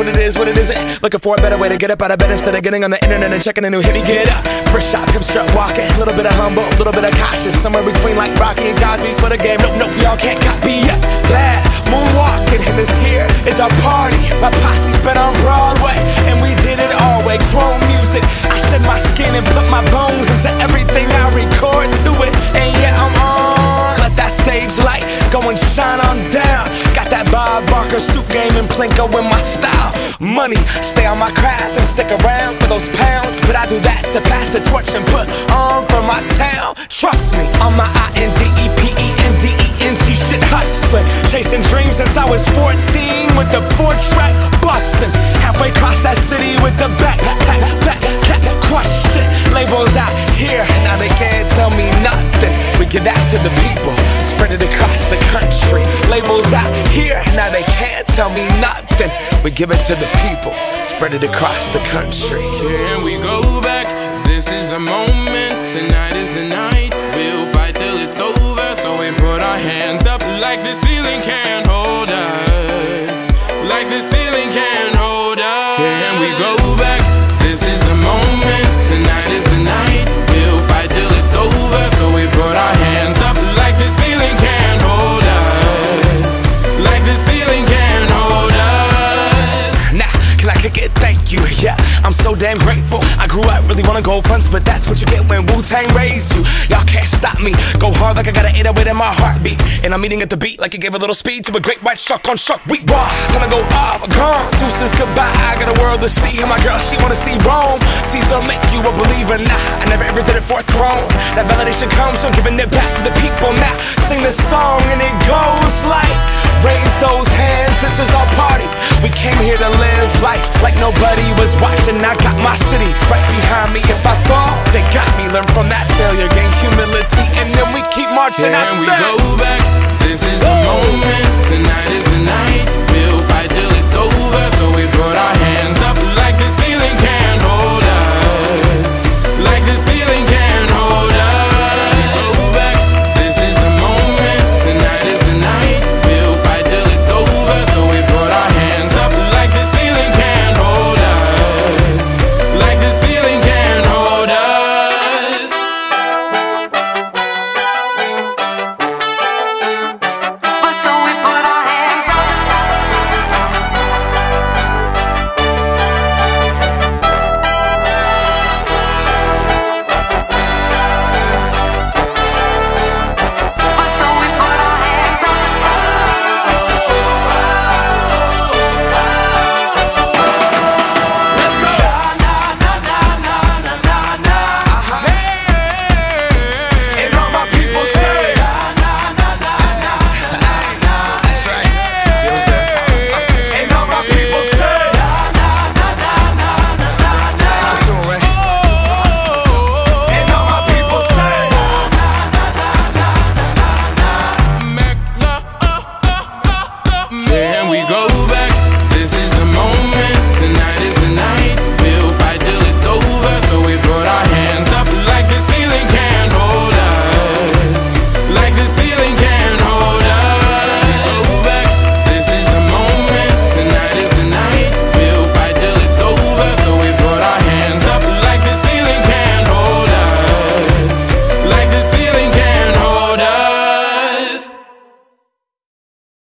what it is, what it isn't. Looking for a better way to get up out of bed instead of getting on the internet and checking a new hit. Me get up, first shot, hip strut walking. A little bit of humble, a little bit of cautious. Somewhere between like Rocky and Cosby's for the game. Nope, y'all can't copy yet. Glad moonwalking, and this here is our party. My posse's been on Broadway, and we did it all way. Chrome music, I shed my skin and put my bones into everything I record to it. And yeah, I'm on. Let that stage light go and shine on down. Got that Bob Barker suit game and Plinko in my style. Money, stay on my craft and stick around for those pounds. But I do that to pass the torch and put on for my town. Trust me, on my INDEPENDENT shit hustling. Chasing dreams since I was 14 with the 4-track bustin'. Halfway across that city with the back crush shit. Labels out here, now they can't tell me nothing. We give that to the people, spread it across the country. Labels out here, now they can't tell me nothing. We give it to the people, spread it across the country. Here we go back, this is the moment. Tonight is the night, we'll fight till it's over. So we put our hands up like the ceiling can't hold us. Like the ceiling can't hold us. Here we go back, this is the moment. Tonight is the night, we'll fight till it's over. So we put our hands up like the ceiling can't hold us. Like the ceiling can't hold us. Nah, can I kick it? Thank you, yeah, I'm so damn grateful. I grew up really wanna go fronts, but that's what you get when Wu-Tang raised you. Y'all can't stop me, go hard like I got an 808 in my heartbeat. And I'm eating at the beat like it gave a little speed to a great white shark on shark week. Raw, time to go off, gone, deuces goodbye. I got a world to see, and my girl, she wanna see Rome. Caesar make you a believer, nah, I never ever did it for a throne. That validation comes from giving it back to the people. Now, sing this song and it goes like, raise those hands, this is our party. We came here to live life like nobody was watching. I got my city right behind me. If I fall, they got me. Learn from that failure, gain humility, and then we keep marching. Here we go